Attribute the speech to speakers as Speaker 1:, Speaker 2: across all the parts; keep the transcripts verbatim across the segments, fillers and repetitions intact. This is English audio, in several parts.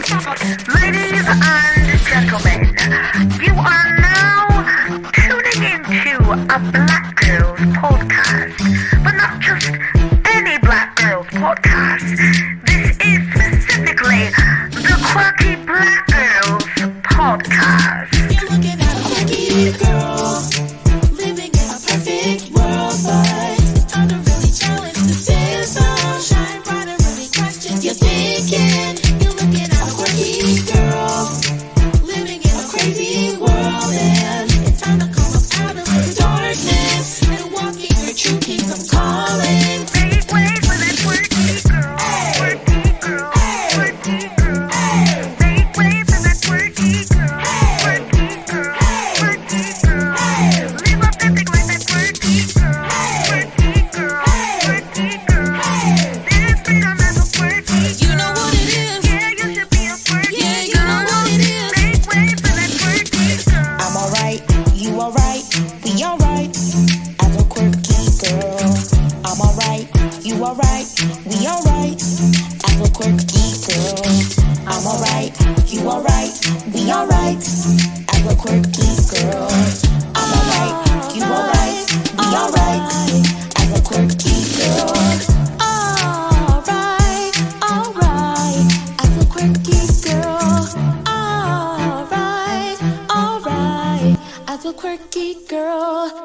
Speaker 1: Ladies and gentlemen, you are now tuning into a Black Girls podcast, but not just any Black Girls podcast. This is specifically the Quirky Black Girls podcast.
Speaker 2: You're looking at a quirky girl, living in a perfect world, but it's time to really challenge the system. Shine bright and really question your thinking. You're looking at a quirky girl, living in a crazy world, and it's time to come up out of the darkness and walking your true kingdom calling.
Speaker 1: Make way for that quirky girl, quirky girl, quirky girl. Make way for that quirky girl, quirky girl, quirky girl. Live authentic like that quirky girl, quirky girl, quirky girl. There's freedom as a quirky girl.
Speaker 2: You know what it is.
Speaker 1: Yeah, you should be a quirky
Speaker 2: Yeah, you
Speaker 1: girl.
Speaker 2: know what it is.
Speaker 1: Make way for that quirky girl.
Speaker 2: I'm alright, you alright, we alright, as a quirky girl. I'm alright, you alright, we alright, as a quirky girl. I'm alright, you alright, we alright, as a quirky girl. I'm alright, you alright, we alright, as a quirky girl. Alright, alright, as a quirky girl. Alright, alright, as a quirky girl.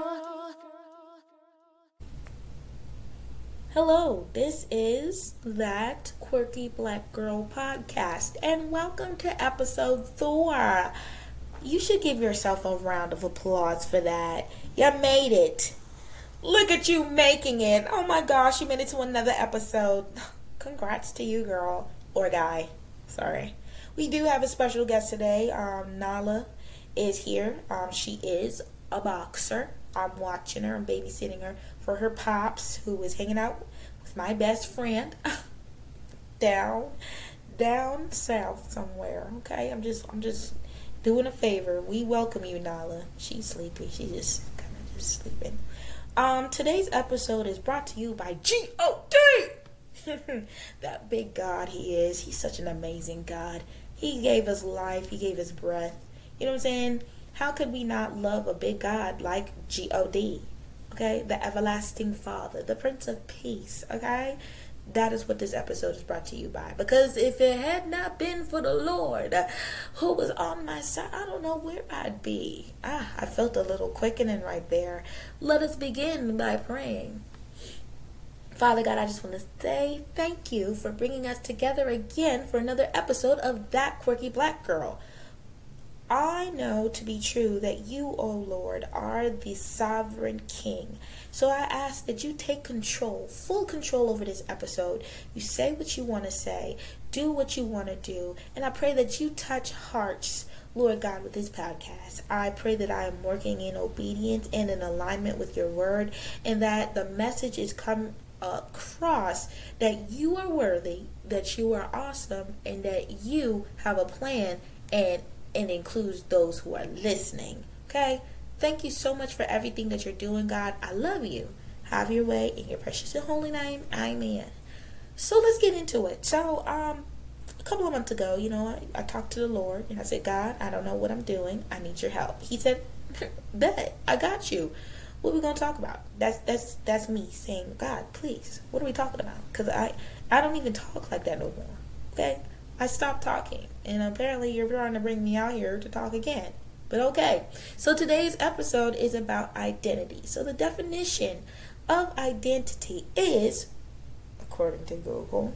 Speaker 3: Hello, this is That Quirky Black Girl podcast, and welcome to episode four. You should give yourself a round of applause for that. You made it. Look at you making it. Oh my gosh, you made it to another episode. Congrats to you, girl. Or guy. Sorry. We do have a special guest today. Um, Nala is here. Um, she is a boxer. I'm watching her. I'm babysitting her for her pops, who is hanging out with my best friend down, down south somewhere. Okay, I'm just, I'm just doing a favor. We welcome you, Nala. She's sleepy. She's just kind of just sleeping. Um, today's episode is brought to you by G O D. That big God he is. He's such an amazing God. He gave us life. He gave us breath. You know what I'm saying? How could we not love a big God like G O D? Okay? The everlasting Father, the Prince of Peace. Okay? That is what this episode is brought to you by. Because if it had not been for the Lord uh, who was on my side, I don't know where I'd be. Ah, I felt a little quickening right there. Let us begin by praying. Father God, I just want to say thank you for bringing us together again for another episode of That Quirky Black Girl. I know to be true that you, O Lord, are the sovereign King. So I ask that you take control, full control over this episode. You say what you want to say, do what you want to do, and I pray that you touch hearts, Lord God, with this podcast. I pray that I am working in obedience and in alignment with your word, and that the message is come across that you are worthy, that you are awesome, and that you have a plan, and and includes those who are listening. Okay? Thank you so much for everything that you're doing, God. I love you. Have your way in your precious and holy name. Amen. So let's get into it. So, um, a couple of months ago, you know, I, I talked to the Lord and I said, God, I don't know what I'm doing. I need your help. He said, bet, I got you. What are we going to talk about? That's that's that's me saying, God, please, what are we talking about? Because I, I don't even talk like that no more. Okay? I stopped talking, and apparently you're trying to bring me out here to talk again. But okay, so today's episode is about identity. So the definition of identity is, according to Google,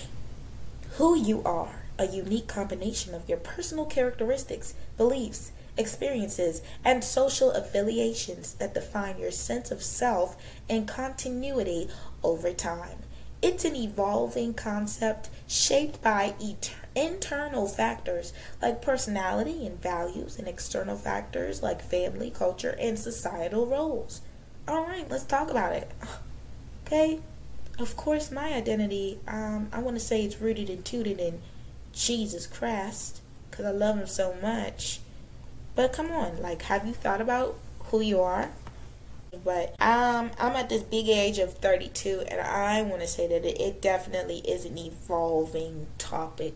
Speaker 3: who you are, a unique combination of your personal characteristics, beliefs, experiences, and social affiliations that define your sense of self and continuity over time. It's an evolving concept shaped by et- internal factors like personality and values, and external factors like family, culture, and societal roles. All right, let's talk about it. Okay, of course, my identity, um, I want to say it's rooted and tooted in Jesus Christ, because I love him so much. But come on, like, have you thought about who you are? But um, I'm at this big age of thirty-two, and I want to say that it, it definitely is an evolving topic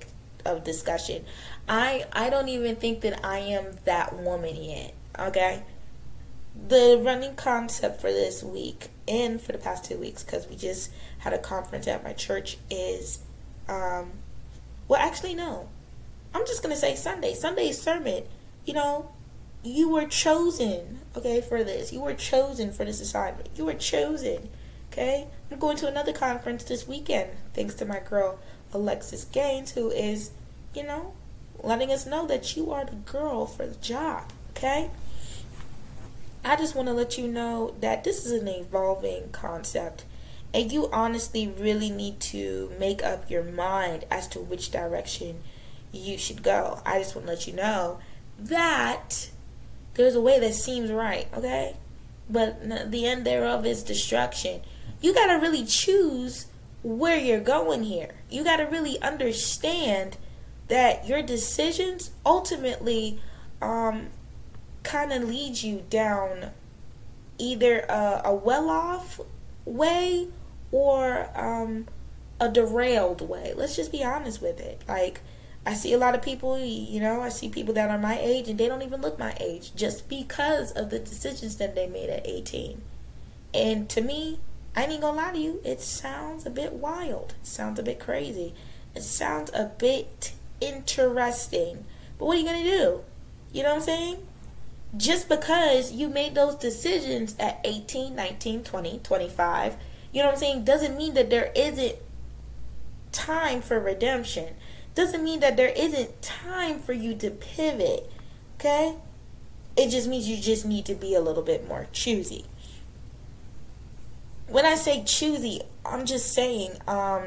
Speaker 3: of discussion. I I don't even think that I am that woman yet. Okay? The running concept for this week and for the past two weeks, because we just had a conference at my church, is, um, well, actually, no. I'm just going to say Sunday. Sunday's sermon. You know, you were chosen, okay, for this. You were chosen for this assignment. You were chosen, okay? I'm going to another conference this weekend, thanks to my girl, Alexis Gaines, who is, you know, letting us know that you are the girl for the job, okay? I just want to let you know that this is an evolving concept, and you honestly really need to make up your mind as to which direction you should go. I just want to let you know that there's a way that seems right, okay? But the end thereof is destruction. You got to really choose where you're going here. You got to really understand that your decisions ultimately um, kind of lead you down either a, a well-off way or um, a derailed way. Let's just be honest with it. Like, I see a lot of people, you know, I see people that are my age and they don't even look my age just because of the decisions that they made at eighteen. And to me, I ain't gonna lie to you, it sounds a bit wild. It sounds a bit crazy. It sounds a bit interesting. But what are you gonna do? You know what I'm saying? Just because you made those decisions at eighteen, nineteen, twenty, twenty-five, you know what I'm saying, doesn't mean that there isn't time for redemption. Doesn't mean that there isn't time for you to pivot, okay? It just means you just need to be a little bit more choosy. When I say choosy, I'm just saying, um,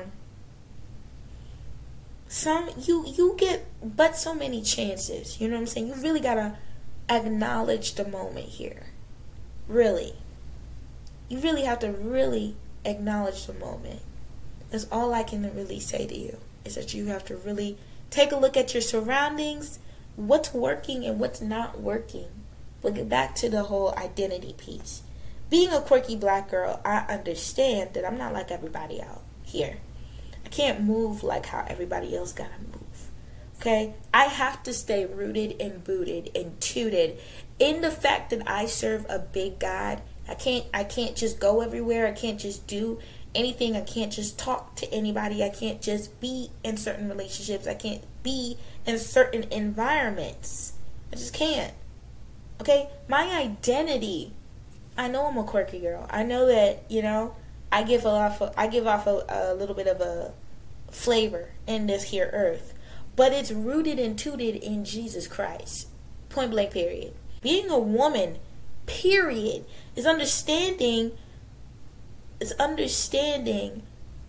Speaker 3: some you you get but so many chances. You know what I'm saying? You really gotta acknowledge the moment here. Really, you really have to really acknowledge the moment. That's all I can really say to you. Is that you have to really take a look at your surroundings, what's working and what's not working. But get back to the whole identity piece. Being a quirky black girl, I understand that I'm not like everybody out here. I can't move like how everybody else gotta move. Okay? I have to stay rooted and booted and tooted in the fact that I serve a big God. I can't I can't just go everywhere. I can't just do anything. I can't just talk to anybody. I can't just be in certain relationships. I can't be in certain environments. I just can't. Okay? My identity, I know I'm a quirky girl. I know that, you know, I give off a, I give off a, a little bit of a flavor in this here earth. But it's rooted and tooted in Jesus Christ. Point blank period. Being a woman, period, is understanding is understanding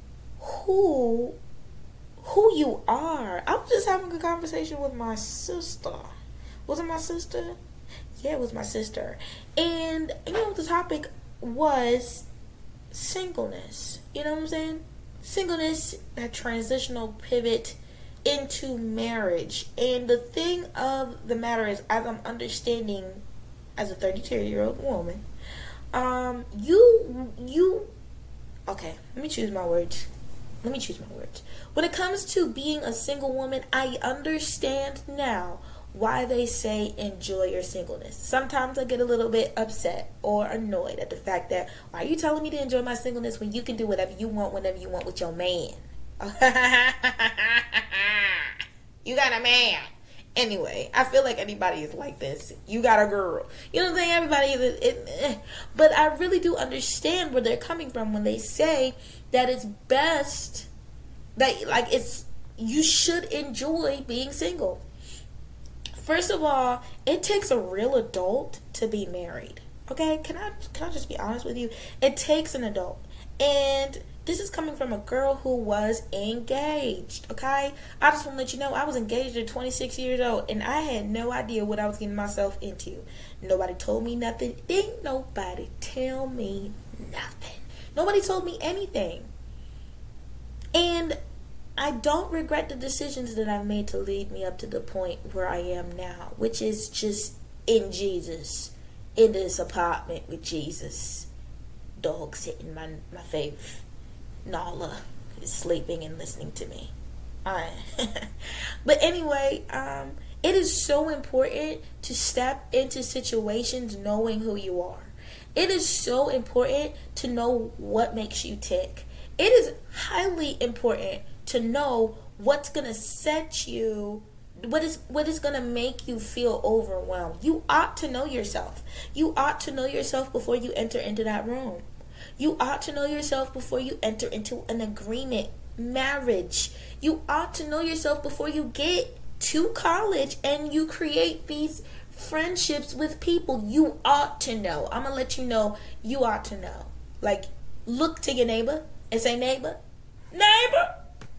Speaker 3: who who you are. I was just having a conversation with my sister. Was it my sister? Yeah, it was my sister. And you know, the topic was singleness. You know what I'm saying? Singleness, that transitional pivot into marriage. And the thing of the matter is, as I'm understanding as a thirty-two year old woman, um, you you okay, let me choose my words. Let me choose my words. When it comes to being a single woman, I understand now why they say enjoy your singleness. Sometimes I get a little bit upset or annoyed at the fact that, why are you telling me to enjoy my singleness when you can do whatever you want whenever you want with your man? You got a man. Anyway, I feel like anybody is like this. You got a girl. You know what I'm saying? Everybody is. It, eh. But I really do understand where they're coming from when they say that it's best, that like it's, you should enjoy being single. First of all, it takes a real adult to be married. Okay? Can I can I just be honest with you? It takes an adult. And this is coming from a girl who was engaged, okay? I just want to let you know, I was engaged at twenty-six years old, and I had no idea what I was getting myself into. Nobody told me nothing. Didn't nobody tell me nothing. Nobody told me anything. And I don't regret the decisions that I've made to lead me up to the point where I am now, which is just in Jesus, in this apartment with Jesus. Dog sitting my my favorite. Nala is sleeping and listening to me. Alright. But anyway, um, it is so important to step into situations knowing who you are. It is so important to know what makes you tick. It is highly important to know what's going to set you, what is what is going to make you feel overwhelmed. You ought to know yourself. You ought to know yourself before you enter into that room. You ought to know yourself before you enter into an agreement, marriage. You ought to know yourself before you get to college and you create these friendships with people. You ought to know. I'm going to let you know you ought to know. Like, look to your neighbor and say, neighbor, neighbor,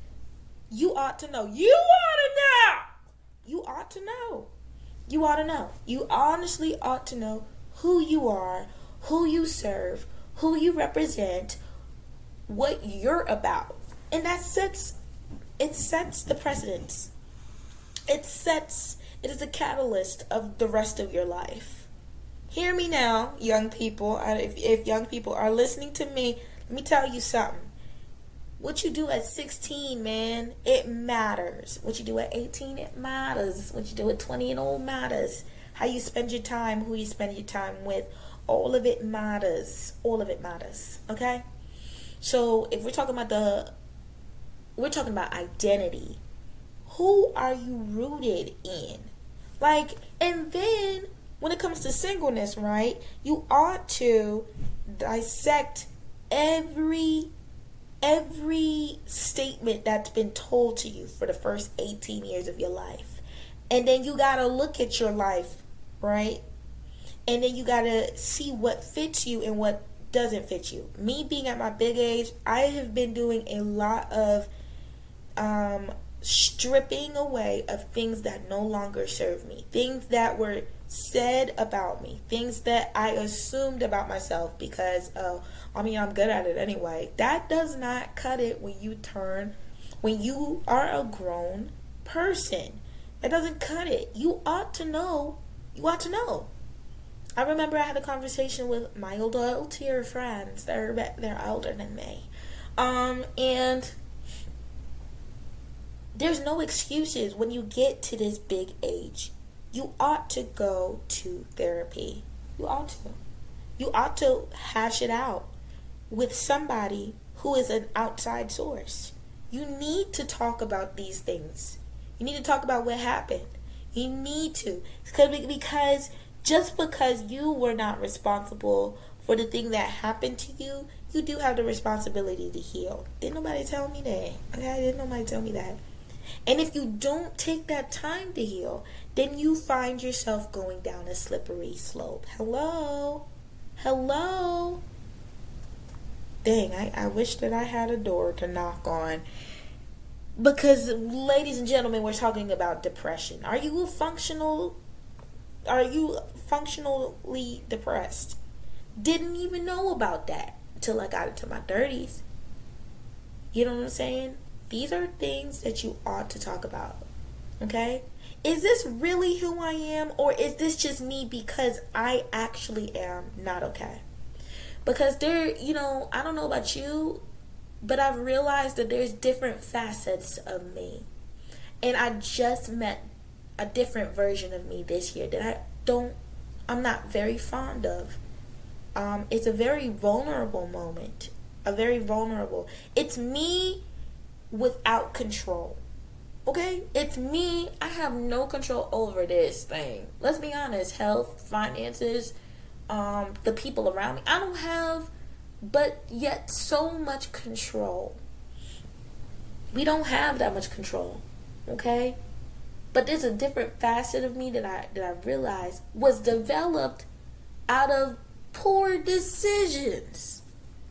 Speaker 3: you ought to know. You ought to know. You ought to know. You ought to know. You honestly ought to know who you are, who you serve, who you represent, what you're about. And that sets, it sets the precedence. It sets, it is a catalyst of the rest of your life. Hear me now, young people. If, if young people are listening to me, let me tell you something. What you do at sixteen, man, it matters. What you do at eighteen, it matters. What you do at twenty and old matters. How you spend your time, who you spend your time with, all of it matters. All of it matters. Okay? So if we're talking about the, we're talking about identity. Who are you rooted in? Like, and then when it comes to singleness, right, you ought to dissect every every statement that's been told to you for the first eighteen years of your life. And then you got to look at your life, right? And then you got to see what fits you and what doesn't fit you. Me being at my big age, I have been doing a lot of um, stripping away of things that no longer serve me. Things that were said about me. Things that I assumed about myself because, oh, I mean, I'm good at it anyway. That does not cut it when you turn, when you are a grown person. That doesn't cut it. You ought to know. You ought to know. I remember I had a conversation with my older tier friends. They're they're older than me, um, and there's no excuses when you get to this big age. You ought to go to therapy. You ought to. You ought to hash it out with somebody who is an outside source. You need to talk about these things. You need to talk about what happened. You need to. Because just because you were not responsible for the thing that happened to you, you do have the responsibility to heal. Didn't nobody tell me that. Okay? Didn't nobody tell me that. And if you don't take that time to heal, then you find yourself going down a slippery slope. Hello? Hello? Dang, I, I wish that I had a door to knock on. Because, ladies and gentlemen, we're talking about depression. Are you functional? Are you functionally depressed? Didn't even know about that until I got into my thirties. You know what I'm saying? These are things that you ought to talk about. Okay? Is this really who I am, or is this just me because I actually am not okay? Because there, you know, I don't know about you, but I've realized that there's different facets of me. And I just met a different version of me this year that I don't, I'm not very fond of. Um, it's a very vulnerable moment. A very vulnerable. It's me without control. Okay? It's me. I have no control over this thing. Let's be honest. Health, finances, um, the people around me. I don't have, but yet so much control. We don't have that much control. Okay? But there's a different facet of me that I that I realized was developed out of poor decisions.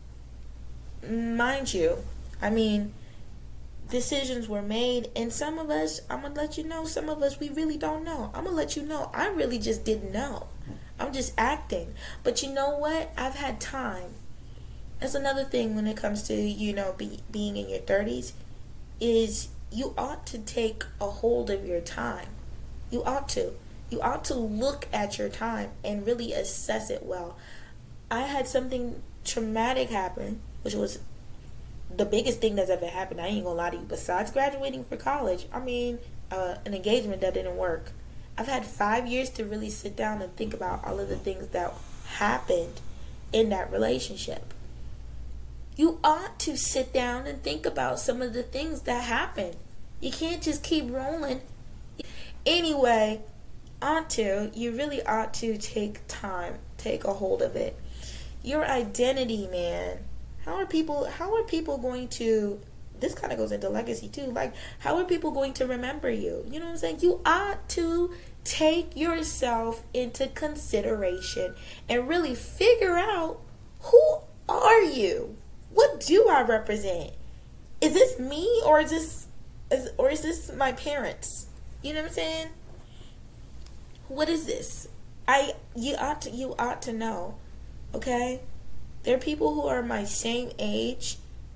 Speaker 3: Mind you, I mean, decisions were made, and some of us, I'm going to let you know, some of us, we really don't know. I'm going to let you know, I really just didn't know. I'm just acting. But you know what? I've had time. That's another thing when it comes to, you know, be, being in your thirties, is you ought to take a hold of your time. You ought to. You ought to look at your time and really assess it well. I had something traumatic happen, which was the biggest thing that's ever happened. I ain't gonna lie to you. Besides graduating for college, I mean, uh, an engagement that didn't work. I've had five years to really sit down and think about all of the things that happened in that relationship. You ought to sit down and think about some of the things that happened. You can't just keep rolling. Anyway, ought to, you really ought to take time, take a hold of it. Your identity, man. How are people, how are people going to, this kind of goes into legacy too, like, how are people going to remember you? You know what I'm saying? You ought to take yourself into consideration and really figure out, who are you? What do I represent? Is this me, or is this is, or is this my parents? You know what I'm saying? What is this? I you ought to you ought to know. Okay? There are people who are my same age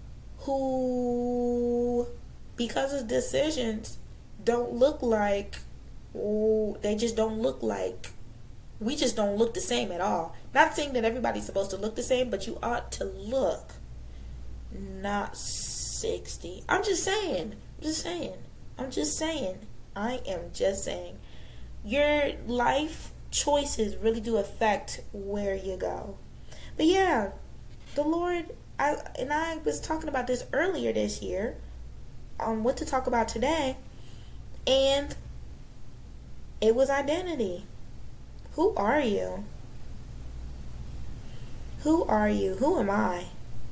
Speaker 3: who, because of decisions, don't look like, oh, they just don't look like, we just don't look the same at all. Not saying that everybody's supposed to look the same, but you ought to look not sixty. I'm just saying. I'm just saying. I'm just saying. I am just saying. Your life choices really do affect where you go. But yeah, the Lord, I and I was talking about this earlier this year on what to talk about today, and it was identity. Who are you? Who are you? Who am I?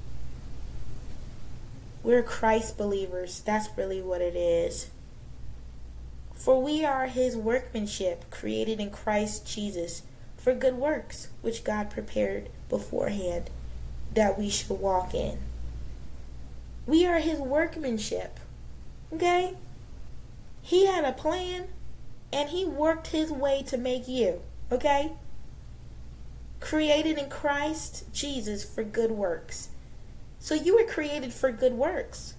Speaker 3: We're Christ believers. That's really what it is. For we are his workmanship, created in Christ Jesus for good works, which God prepared beforehand that we should walk in. We are his workmanship. Okay? He had a plan, and he worked his way to make you. Okay? Created in Christ Jesus for good works. So you were created for good works,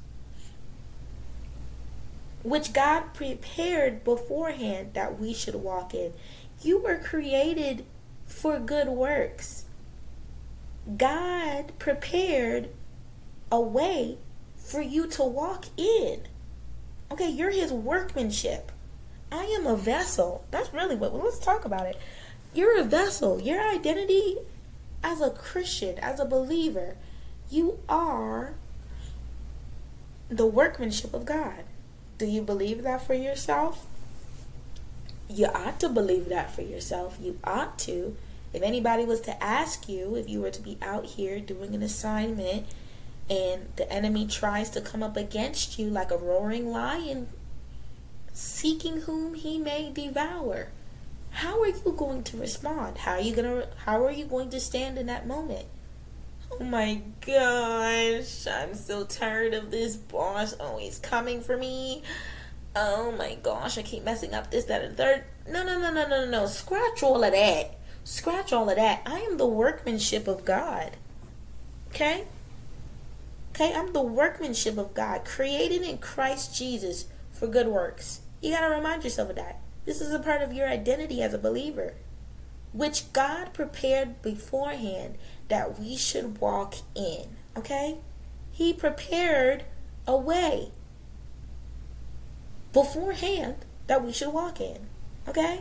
Speaker 3: which God prepared beforehand that we should walk in. You were created for good works. God prepared a way for you to walk in. Okay, you're his workmanship. I am a vessel. That's really what, well, let's talk about it. You're a vessel. Your identity as a Christian, as a believer, you are the workmanship of God. Do you believe that for yourself? You ought to believe that for yourself. You ought to. If anybody was to ask you, if you were to be out here doing an assignment and the enemy tries to come up against you like a roaring lion, seeking whom he may devour, how are you going to respond? How are you gonna how are you going to stand in that moment? Oh my gosh, I'm so tired of this boss always coming for me. Oh my gosh, I keep messing up this, that, and third. No, no, no, no, no, no. Scratch all of that. Scratch all of that. I am the workmanship of God. Okay? Okay, I'm the workmanship of God, created in Christ Jesus for good works. You gotta remind yourself of that. This is a part of your identity as a believer, which God prepared beforehand that we should walk in. Okay? He prepared a way beforehand that we should walk in. Okay?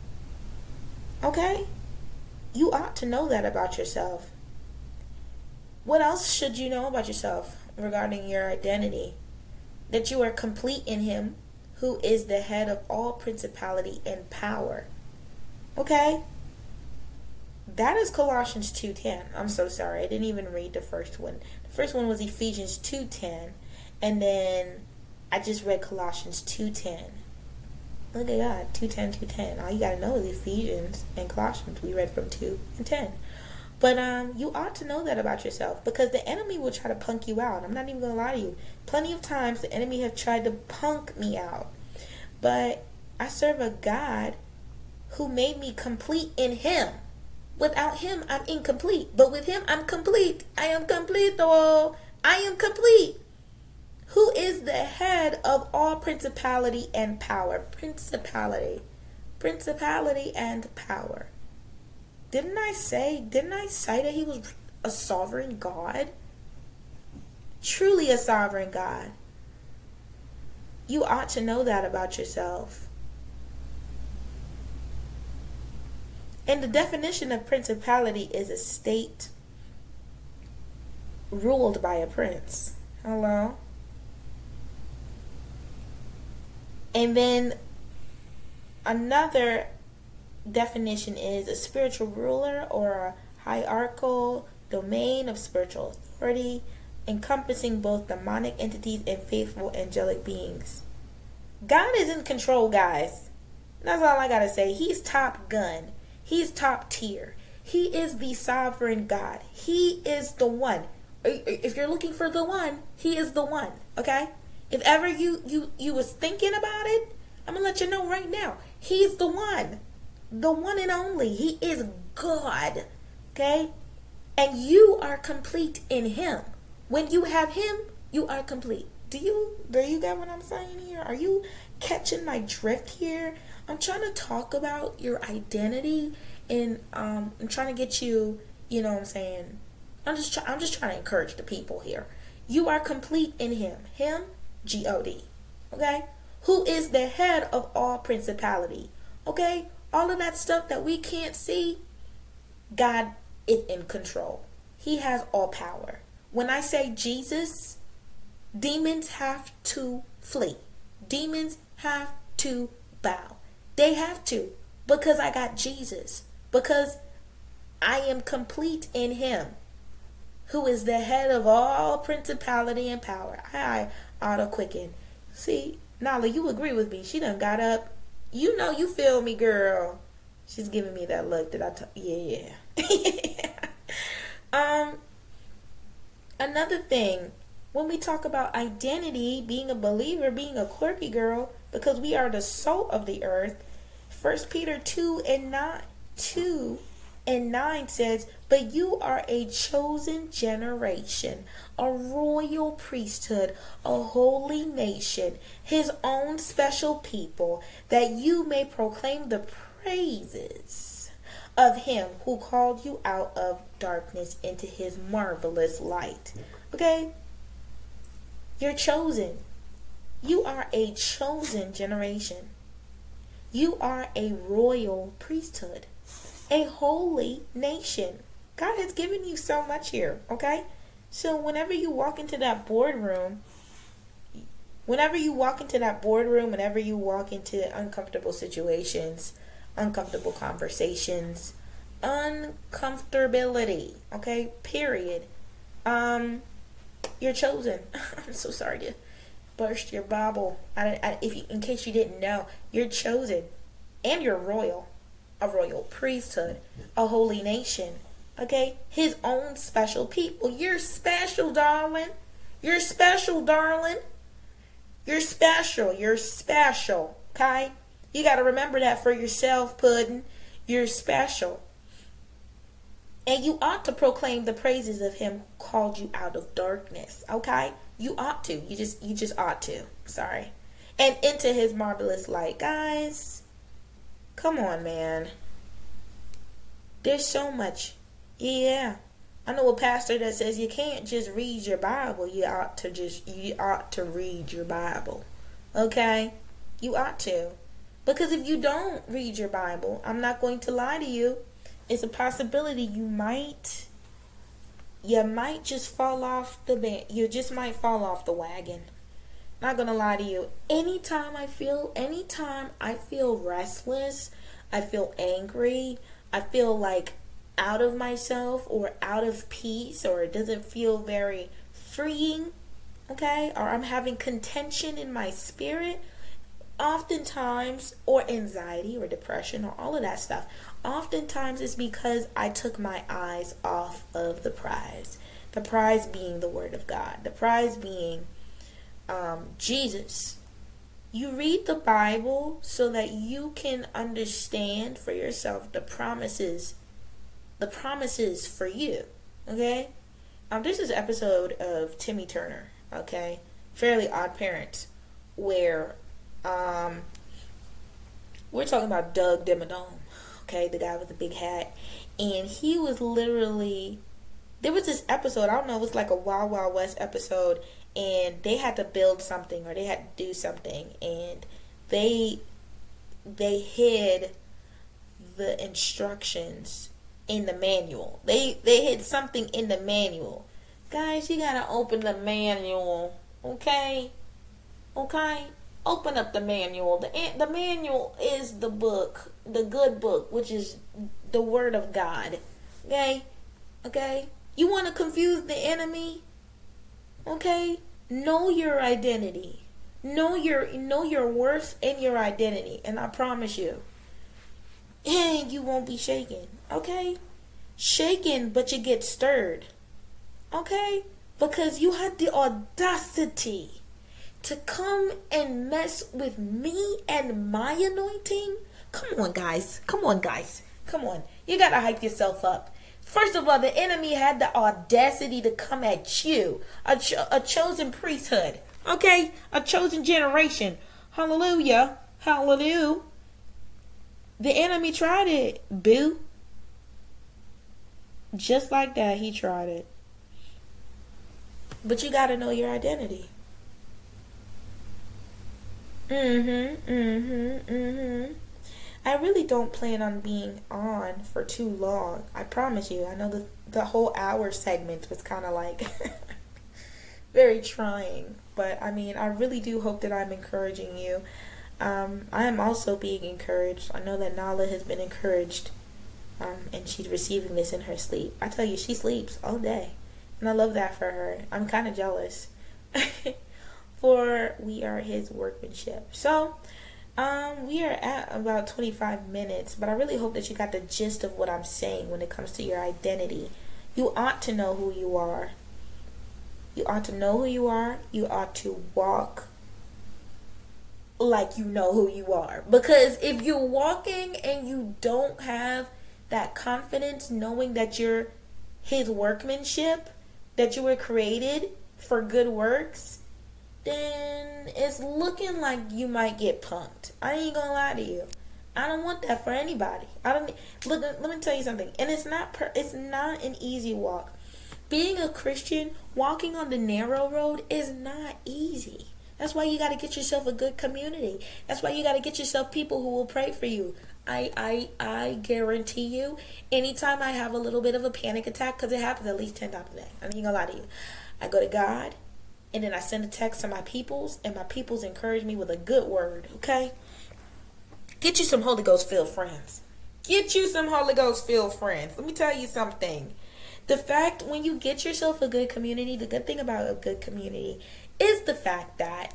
Speaker 3: Okay? You ought to know that about yourself. What else should you know about yourself regarding your identity? That you are complete in him who is the head of all principality and power. Okay? That is Colossians two ten. I'm so sorry. I didn't even read the first one. The first one was Ephesians two ten. And then I just read Colossians two ten. Look at God. two ten, two ten. All you got to know is Ephesians and Colossians. We read from two and ten. But um, you ought to know that about yourself, because the enemy will try to punk you out. I'm not even going to lie to you. Plenty of times the enemy have tried to punk me out. But I serve a God who made me complete in him. Without him, I'm incomplete. But with him, I'm complete. I am complete, though. I am complete. Who is the head of all principality and power? Principality. Principality and power. Didn't I say, didn't I say that he was a sovereign God? Truly a sovereign God. You ought to know that about yourself. And the definition of principality is a state ruled by a prince. Hello? And then another definition is a spiritual ruler or a hierarchical domain of spiritual authority encompassing both demonic entities and faithful angelic beings. God is in control, guys. That's all I gotta say. He's top gun. He's top tier. He is the sovereign God. He is the one. If you're looking for the one, he is the one. Okay? If ever you you you was thinking about it, I'm gonna let you know right now. He's the one. The one and only. He is God. Okay? And you are complete in him. When you have him, you are complete. Do you do you get what I'm saying here? Are you catching my drift here? I'm trying to talk about your identity, and um, I'm trying to get you, you know what I'm saying? I'm just try- I'm just trying to encourage the people here. You are complete in him. Him, G O D. Okay? Who is the head of all principality. Okay? All of that stuff that we can't see, God is in control. He has all power. When I say Jesus, demons have to flee. Demons have to bow. They have to, because I got Jesus. Because I am complete in him, who is the head of all principality and power. I auto quicken. See, Nala, you agree with me. She done got up. You know you feel me, girl. She's giving me that look that I t- yeah, yeah. um, another thing, when we talk about identity, being a believer, being a quirky girl, because we are the salt of the earth, First Peter two and nine, two and nine says, but you are a chosen generation, a royal priesthood, a holy nation, his own special people, that you may proclaim the praises of him who called you out of darkness into his marvelous light. Okay? You're chosen. You are a chosen generation. You are a royal priesthood, a holy nation. God has given you so much here, okay? So whenever you walk into that boardroom, whenever you walk into that boardroom, whenever you walk into uncomfortable situations, uncomfortable conversations, uncomfortability, okay, period, um, you're chosen. I'm so sorry to burst your bubble. I, I, if you, in case you didn't know, you're chosen, and you're royal, a royal priesthood, a holy nation. Okay, his own special people. You're special, darling. You're special, darling. You're special. You're special. Okay, you got to remember that for yourself, Puddin'. You're special. And you ought to proclaim the praises of him who called you out of darkness. Okay? You ought to. You just you just ought to. Sorry. And into his marvelous light. Guys, come on, man. There's so much. Yeah. I know a pastor that says you can't just read your Bible. You ought to just you ought to read your Bible. Okay? You ought to. Because if you don't read your Bible, I'm not going to lie to you, it's a possibility you might you might just fall off the band. You just might fall off the wagon. Not gonna lie to you. Anytime I feel anytime I feel restless, I feel angry, I feel like out of myself or out of peace, or it doesn't feel very freeing, okay? Or I'm having contention in my spirit, oftentimes, or anxiety or depression or all of that stuff, oftentimes it's because I took my eyes off of the prize. The prize being the Word of God. The prize being um, Jesus. You read the Bible so that you can understand for yourself the promises, the promises for you. Okay? Um, this is an episode of Timmy Turner. Okay? Fairly Odd Parents, where um, we're talking about Doug Dimmadome. Okay, the guy with the big hat, and he was literally, there was this episode, I don't know, it was like a Wild Wild West episode, and they had to build something or they had to do something, and they they hid the instructions in the manual. They they hid something in the manual. Guys, you gotta open the manual, okay? Okay? Open up the manual. The the manual is the book, the good book, which is the Word of God. Okay? Okay? You want to confuse the enemy? Okay? Know your identity. Know your know your worth and your identity, and I promise you, and you won't be shaken. Okay? Shaken, but you get stirred. Okay? Because you had the audacity to come and mess with me and my anointing. Come on, guys. Come on, guys. Come on. You gotta hype yourself up. First of all, the enemy had the audacity to come at you. A, cho- a chosen priesthood. Okay? A chosen generation. Hallelujah. Hallelujah. The enemy tried it. Boo. Just like that, he tried it. But you gotta know your identity. Mm-hmm, mm-hmm, mm-hmm. I really don't plan on being on for too long. I promise you. I know the, the whole hour segment was kind of like very trying. But, I mean, I really do hope that I'm encouraging you. Um, I am also being encouraged. I know that Nala has been encouraged. Um, and she's receiving this in her sleep. I tell you, she sleeps all day. And I love that for her. I'm kind of jealous. For we are his workmanship. So, um, we are at about twenty-five minutes. But I really hope that you got the gist of what I'm saying when it comes to your identity. You ought to know who you are. You ought to know who you are. You ought to walk like you know who you are. Because if you're walking and you don't have that confidence knowing that you're his workmanship, that you were created for good works, then it's looking like you might get punked. I ain't gonna lie to you. I don't want that for anybody. I don't look. Let me tell you something. And it's not. Per, it's not an easy walk. Being a Christian, walking on the narrow road is not easy. That's why you got to get yourself a good community. That's why you got to get yourself people who will pray for you. I, I, I guarantee you, anytime I have a little bit of a panic attack, because it happens at least ten times a day. I ain't gonna lie to you. I go to God, and then I send a text to my peoples, and my peoples encourage me with a good word, okay? Get you some Holy Ghost filled friends. Get you some Holy Ghost filled friends. Let me tell you something. The fact when you get yourself a good community, the good thing about a good community is the fact that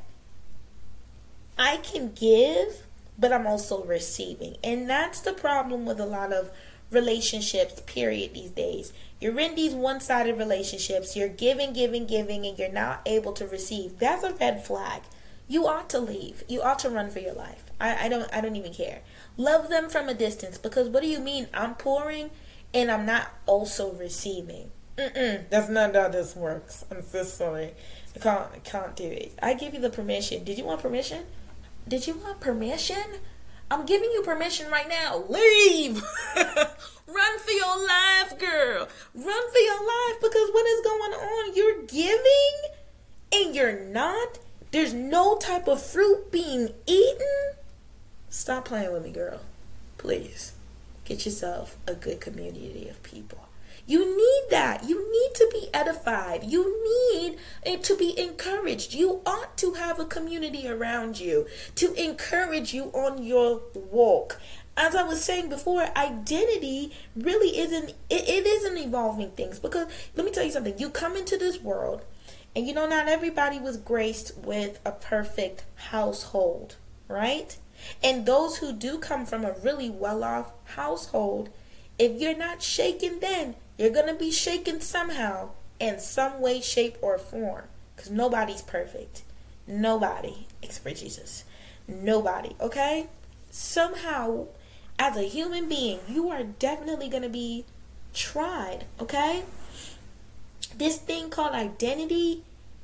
Speaker 3: I can give, but I'm also receiving. And that's the problem with a lot of relationships, period, these days. You're in these one-sided relationships. You're giving, giving, giving, and you're not able to receive. That's a red flag. You ought to leave. You ought to run for your life. I, I don't I don't even care. Love them from a distance. Because what do you mean? I'm pouring and I'm not also receiving. Mm-mm. That's not how this works. I'm so sorry. I can't, I can't do it. I give you the permission. Did you want permission? Did you want permission? I'm giving you permission right now. Leave. Run for your life, girl. Run for your life, because what is going on? You're giving and you're not. There's no type of fruit being eaten. Stop playing with me, girl. Please. Get yourself a good community of people. You need that. You need to be edified. You need it to be encouraged. You ought to have a community around you to encourage you on your walk. As I was saying before, identity really isn't, it, it isn't evolving things. Because let me tell you something. You come into this world, and you know, not everybody was graced with a perfect household, right? And those who do come from a really well-off household, if you're not shaken then, you're going to be shaken somehow, in some way, shape, or form. Because nobody's perfect. Nobody, except for Jesus. Nobody, okay? Somehow, as a human being, you are definitely going to be tried, okay? This thing called identity,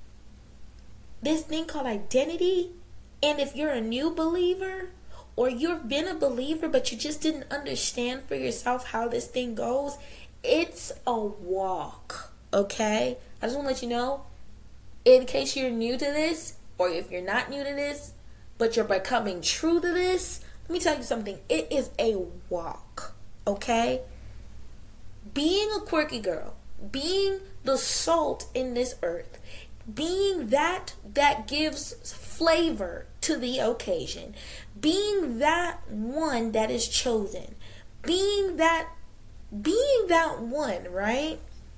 Speaker 3: this thing called identity, and if you're a new believer, or you've been a believer, but you just didn't understand for yourself how this thing goes, it's a walk, okay? I just want to let you know, in case you're new to this, or if you're not new to this, but you're becoming true to this, let me tell you something. It is a walk, okay? Being a quirky girl, being the salt in this earth, being that that gives flavor to the occasion, being that one that is chosen, being that being that one, right?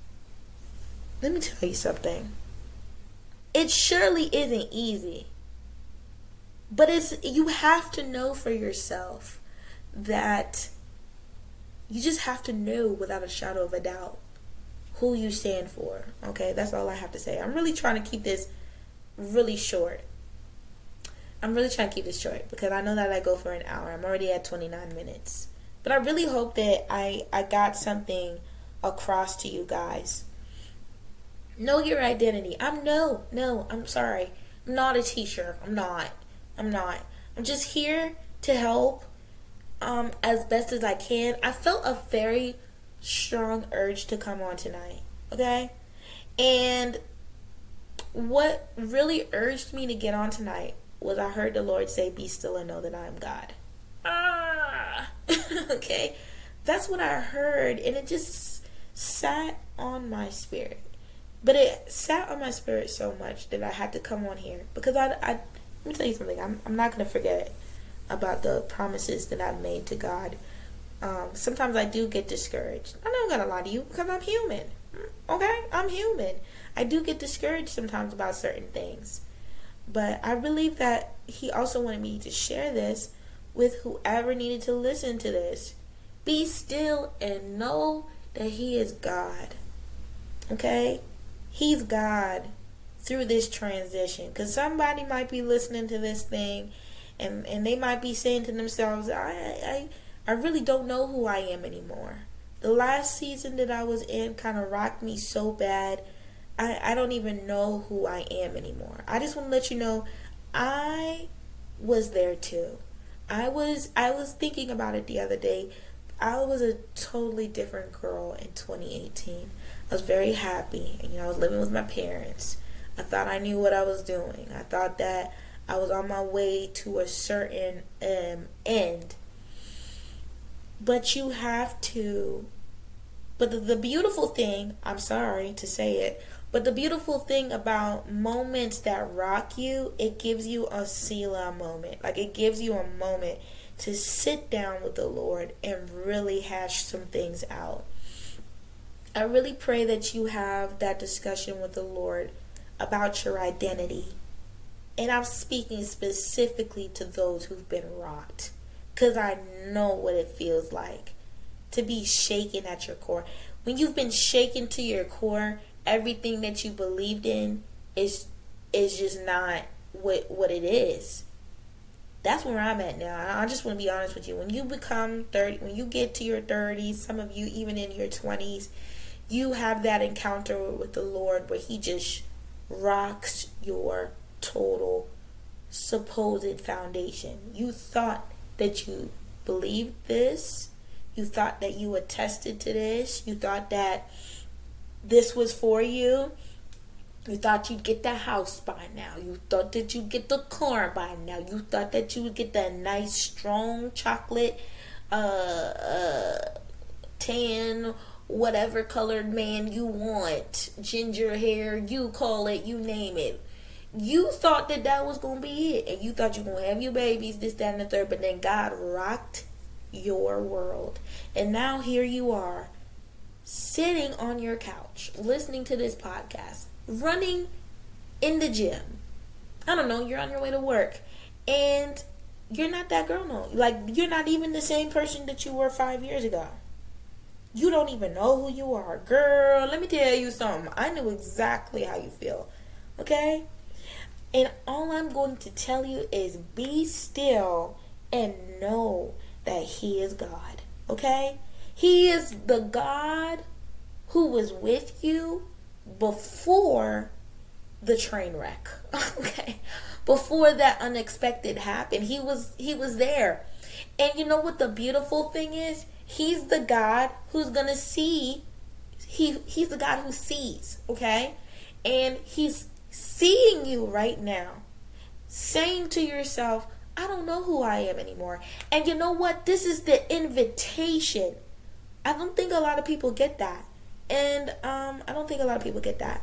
Speaker 3: Let me tell you something. It surely isn't easy. But it's you have to know for yourself that you just have to know without a shadow of a doubt who you stand for. Okay, that's all I have to say. I'm really trying to keep this really short. I'm really trying to keep this short because I know that I go for an hour. I'm already at twenty-nine minutes. But I really hope that I, I got something across to you guys. Know your identity. I'm no, no, I'm sorry. I'm not a teacher. I'm not. I'm not. I'm just here to help um, as best as I can. I felt a very strong urge to come on tonight. Okay? And what really urged me to get on tonight was I heard the Lord say, "Be still and know that I am God." Ah! Okay? That's what I heard. And it just sat on my spirit. But it sat on my spirit so much that I had to come on here. Because I, I let me tell you something. I'm, I'm not going to forget about the promises that I've made to God. Um, sometimes I do get discouraged. I'm not going to lie to you because I'm human. Okay? I'm human. I do get discouraged sometimes about certain things. But I believe that He also wanted me to share this with whoever needed to listen to this. Be still and know that He is God. Okay? He's God through this transition. Because somebody might be listening to this thing and, and they might be saying to themselves, I, I, I really don't know who I am anymore. The last season that I was in kind of rocked me so bad. I, I don't even know who I am anymore. I just want to let you know I was there too. I was I was thinking about it the other day. I was a totally different girl in twenty eighteen. I was very happy. And, you know, I was living with my parents. I thought I knew what I was doing. I thought that I was on my way to a certain um, end. But you have to... But the, the beautiful thing, I'm sorry to say it, but the beautiful thing about moments that rock you, it gives you a Selah moment. Like, it gives you a moment to sit down with the Lord and really hash some things out. I really pray that you have that discussion with the Lord about your identity. And I'm speaking specifically to those who've been rocked. Because I know what it feels like to be shaken at your core. When you've been shaken to your core, everything that you believed in is is just not what what it is. That's where I'm at now. I just want to be honest with you. When you become thirty, when you get to your thirties, some of you even in your twenties, you have that encounter with the Lord where He just rocks your total supposed foundation. You thought that you believed this. You thought that you attested to this. You thought that this was for you. You thought you'd get the house by now. You thought that you'd get the car by now. You thought that you would get that nice, strong chocolate, uh, uh, tan, whatever colored man you want. Ginger hair, you call it, you name it. You thought that that was going to be it. And you thought you were going to have your babies, this, that, and the third. But then God rocked your world. And now here you are, sitting on your couch, listening to this podcast, running in the gym. I don't know, you're on your way to work. And you're not that girl no. Like, you're not even the same person that you were five years ago. You don't even know who you are. Girl, let me tell you something. I know exactly how you feel. Okay? And all I'm going to tell you is be still and know that He is God. Okay? He is the God who was with you before the train wreck. Okay? Before that unexpected happened. He was he was there. And you know what the beautiful thing is? He's the God who's going to see. He he's the God who sees, okay? And he's seeing you right now, saying to yourself, I don't know who I am anymore. And you know what? This is the invitation. I don't think a lot of people get that. And um, I don't think a lot of people get that.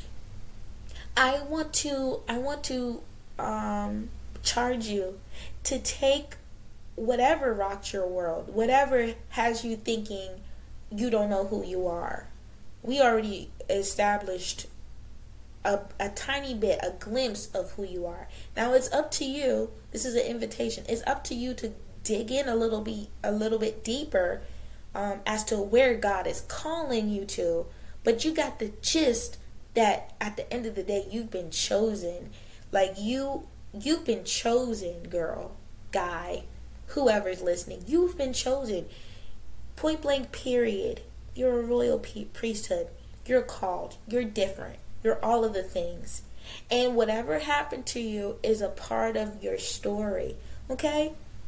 Speaker 3: I want to, I want to um, charge you to take whatever rocks your world, whatever has you thinking you don't know who you are. We already established a, a tiny bit, a glimpse of who you are. Now it's up to you. This is an invitation. It's up to you to dig in a little bit, a little bit deeper um, as to where God is calling you to. But you got the gist that at the end of the day, you've been chosen. Like you, you've been chosen, girl, guy, whoever's listening. You've been chosen. Point blank. Period. You're a royal priesthood. You're called. You're different. You're all of the things. And whatever happened to you is a part of your story. Okay?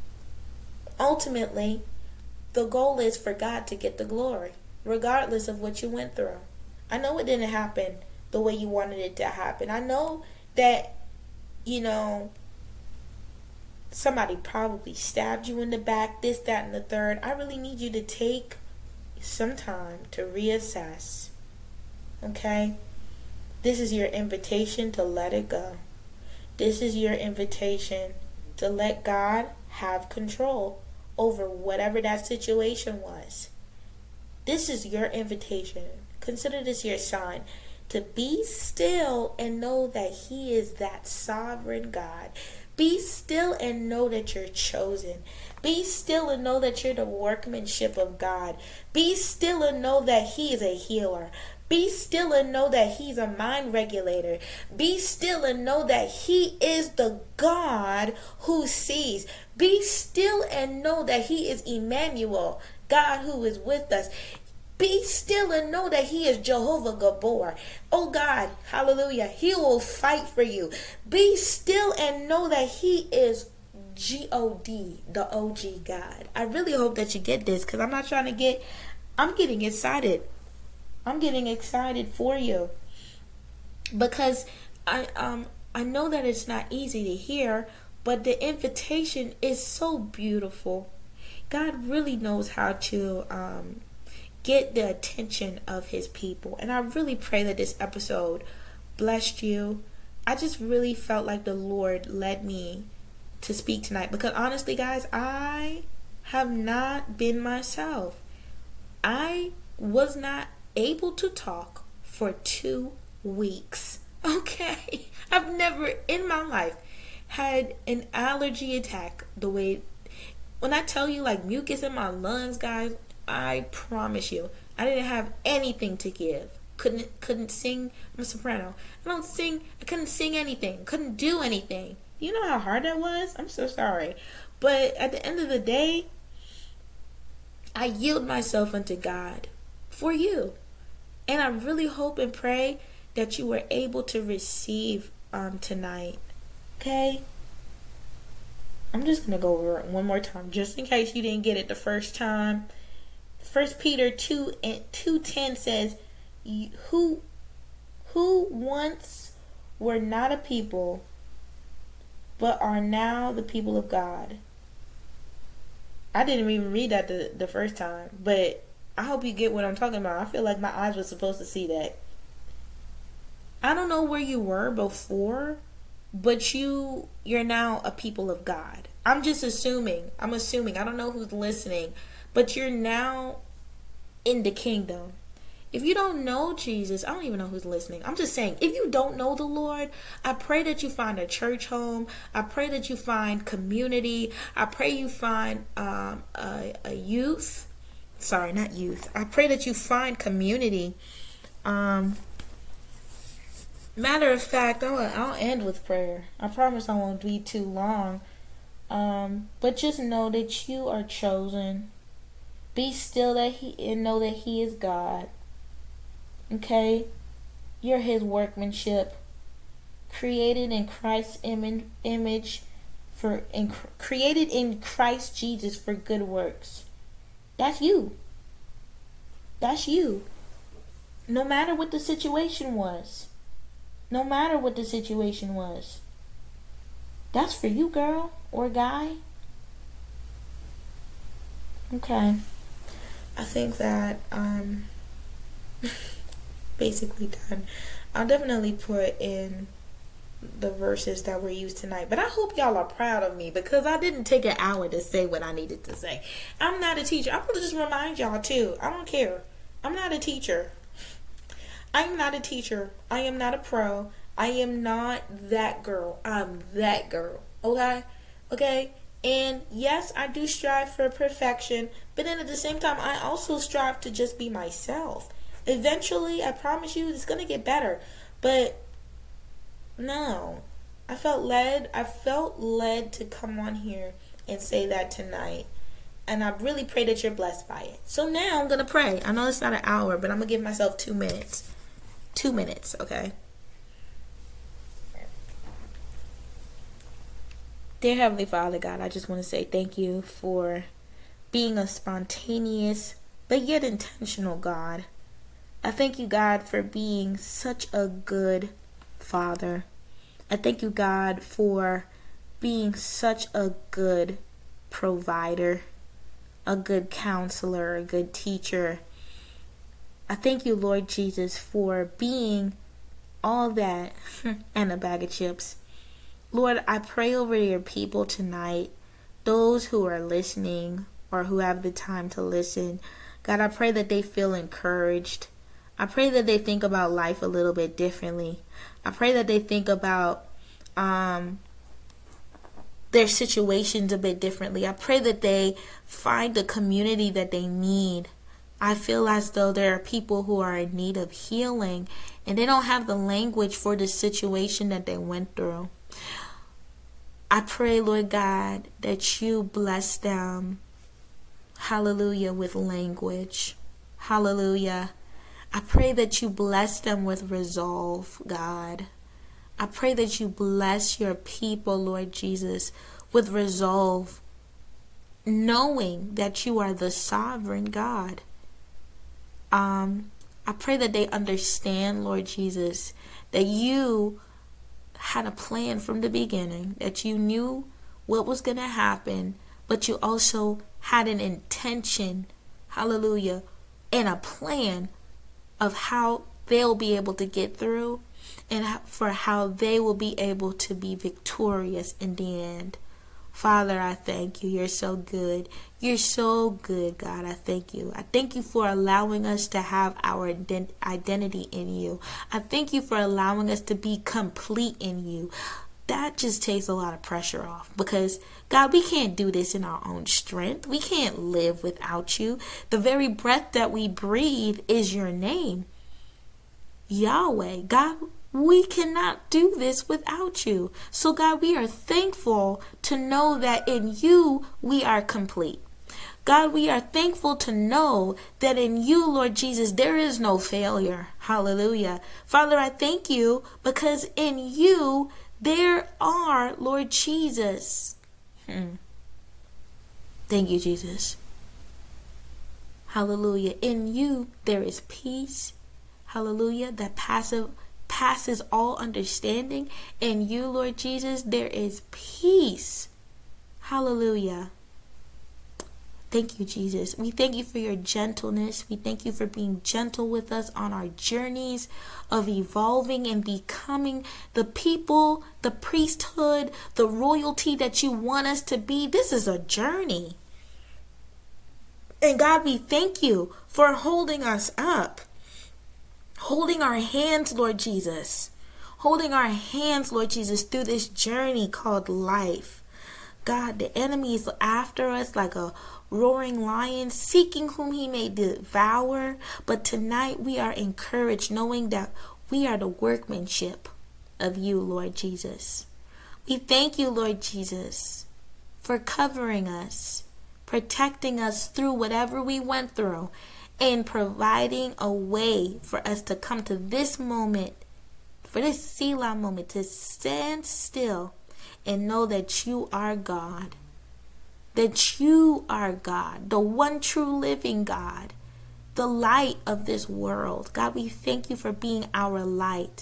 Speaker 3: Ultimately, the goal is for God to get the glory, regardless of what you went through. I know it didn't happen the way you wanted it to happen. I know that, you know, somebody probably stabbed you in the back, this, that, and the third. I really need you to take some time to reassess. Okay? This is your invitation to let it go. This is your invitation to let God have control over whatever that situation was. This is your invitation. Consider this your sign to be still and know that He is that sovereign God. Be still and know that you're chosen. Be still and know that you're the workmanship of God. Be still and know that He is a healer. Be still and know that He's a mind regulator. Be still and know that He is the God who sees. Be still and know that He is Emmanuel, God who is with us. Be still and know that He is Jehovah Gabor. Oh God, hallelujah. He will fight for you. Be still and know that He is G O D, the O G God. I really hope that you get this, because I'm not trying to get, I'm getting excited. I'm getting excited for you. Because I um I know that it's not easy to hear, but the invitation is so beautiful. God really knows how to um get the attention of His people. And I really pray that this episode blessed you. I just really felt like the Lord led me to speak tonight, because honestly, guys, I have not been myself. I was not able to talk for two weeks. Okay? I've never in my life had an allergy attack the way, when I tell you, like, mucus in my lungs, guys, I promise you, I didn't have anything to give. Couldn't couldn't sing. I'm a soprano. I don't sing. I couldn't sing anything. Couldn't do anything. You know how hard that was? I'm so sorry. But at the end of the day, I yield myself unto God for you. And I really hope and pray that you were able to receive um, tonight. Okay? I'm just going to go over it one more time, just in case you didn't get it the first time. First Peter two and two ten says, who who once were not a people, but are now the people of God. I didn't even read that the, the first time, but I hope you get what I'm talking about. I feel like my eyes were supposed to see that. I don't know where you were before, but you you're now a people of God. I'm just assuming. I'm assuming. I don't know who's listening, but you're now in the kingdom. If you don't know Jesus, I don't even know who's listening. I'm just saying, if you don't know the Lord, I pray that you find a church home. I pray that you find community. I pray you find um, a, a youth. Sorry, not youth. I pray that you find community. Um, matter of fact, I'll, I'll end with prayer. I promise I won't be too long. Um, but just know that you are chosen. Be still that he and know that He is God. Okay? You're His workmanship, created in Christ's im- image for in, created in Christ Jesus for good works. That's you. That's you. No matter what the situation was. No matter what the situation was. That's for you, girl or guy. Okay. I think that um basically done. I'll definitely put in the verses that were used tonight. But I hope y'all are proud of me because I didn't take an hour to say what I needed to say. I'm not a teacher. I'm going to just remind y'all too. I don't care. I'm not a teacher. I am not a teacher. I am not a pro. I am not that girl. I'm that girl. Okay? Okay? And yes, I do strive for perfection. But then at the same time, I also strive to just be myself. Eventually, I promise you, it's going to get better. But no, I felt led. I felt led to come on here and say that tonight. And I really pray that you're blessed by it. So now I'm going to pray. I know it's not an hour, but I'm going to give myself two minutes. Two minutes, okay? Dear Heavenly Father, God, I just want to say thank you for being a spontaneous but yet intentional God. I thank you, God, for being such a good Father. I thank you, God, for being such a good provider, a good counselor, a good teacher. I thank you, Lord Jesus, for being all that and a bag of chips. Lord, I pray over your people tonight, those who are listening or who have the time to listen. God, I pray that they feel encouraged. I pray that they think about life a little bit differently. I pray that they think about um, their situations a bit differently. I pray that they find the community that they need. I feel as though there are people who are in need of healing and they don't have the language for the situation that they went through. I pray, Lord God, that you bless them, hallelujah, with language. Hallelujah. I pray that you bless them with resolve, God. I pray that you bless your people, Lord Jesus, with resolve, knowing that you are the sovereign God. Um, I pray that they understand, Lord Jesus, that you had a plan from the beginning, that you knew what was going to happen, but you also had an intention, hallelujah, and a plan of how they'll be able to get through and for how they will be able to be victorious in the end. Father, I thank you. You're so good. You're so good, God. I thank you. I thank you for allowing us to have our ident- identity in you. I thank you for allowing us to be complete in you. That just takes a lot of pressure off because, God, we can't do this in our own strength. We can't live without you. The very breath that we breathe is your name, Yahweh. God, we cannot do this without you. So, God, we are thankful to know that in you we are complete. God, we are thankful to know that in you, Lord Jesus, there is no failure. Hallelujah. Father, I thank you because in you there are, Lord Jesus. Hmm. Thank you, Jesus. Hallelujah. In you there is peace. Hallelujah. That passive passes all understanding. In you, Lord Jesus, there is peace. Hallelujah. Thank you, Jesus. We thank you for your gentleness. We thank you for being gentle with us on our journeys of evolving and becoming the people, the priesthood, the royalty that you want us to be. This is a journey. And God, we thank you for holding us up. Holding our hands, Lord Jesus. Holding our hands, Lord Jesus, through this journey called life. God, the enemy is after us like a roaring lion, seeking whom he may devour. But tonight we are encouraged, knowing that we are the workmanship of you, Lord Jesus. We thank you, Lord Jesus, for covering us, protecting us through whatever we went through, and providing a way for us to come to this moment, for this Selah moment, to stand still and know that you are God. That you are God, the one true living God, the light of this world. God, we thank you for being our light.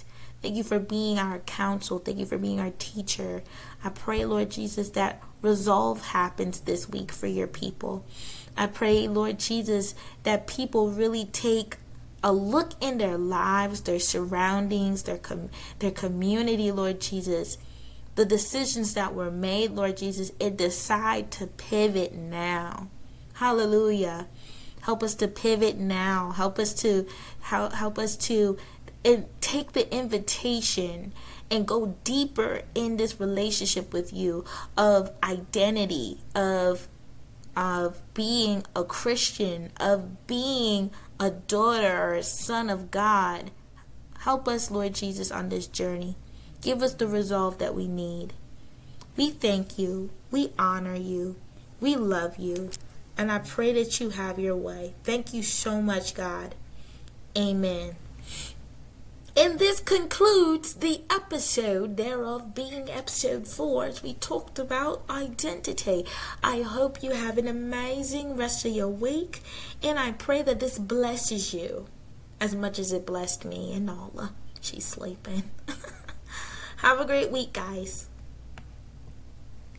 Speaker 3: Thank you for being our counsel. Thank you for being our teacher. I pray, Lord Jesus, that resolve happens this week for your people. I pray, Lord Jesus, that people really take a look in their lives, their surroundings, their com- their community, Lord Jesus. The decisions that were made, Lord Jesus, and decide to pivot now. Hallelujah. Help us to pivot now. Help us to help, help us to and take the invitation and go deeper in this relationship with you of identity, of of being a Christian, of being a daughter or a son of God. Help us, Lord Jesus, on this journey. Give us the resolve that we need. We thank you. We honor you. We love you. And I pray that you have your way. Thank you so much, God. Amen. And this concludes the episode thereof, being episode four, as we talked about identity. I hope you have an amazing rest of your week, and I pray that this blesses you as much as it blessed me and Nala. She's sleeping. Have a great week, guys.